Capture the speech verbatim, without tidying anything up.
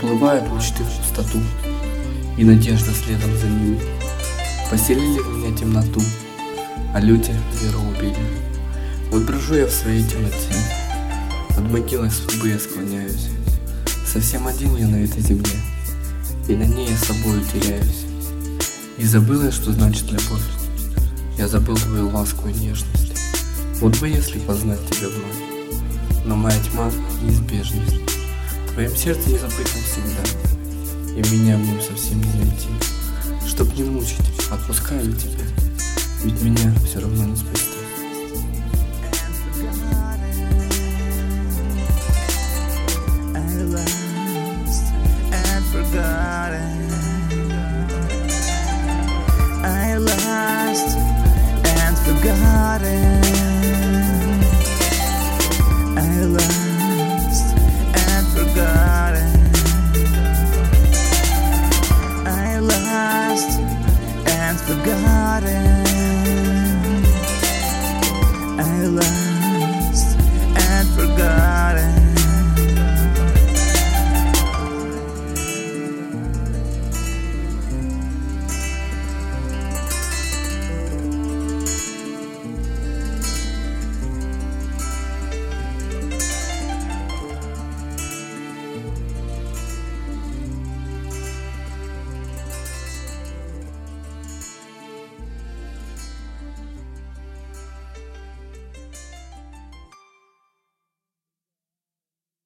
Уплывают мечты в пустоту, и надежда следом за ними. Поселили в меня темноту, а люди веру убили. Вот брожу я в своей темноте, над могилой судьбы я склоняюсь. Совсем один я на этой земле, и на ней я собою теряюсь. И забыл я, что значит любовь, я забыл твою ласку и нежность. Вот бы если познать тебя вновь, но моя тьма неизбежна. В твоем сердце не забыть навсегда, и меня в нем совсем не найти. Чтоб не мучить, отпускаю тебя, ведь меня все равно не спасти. I lost and forgotten. I lost and forgotten. I lost and forgotten. I lost.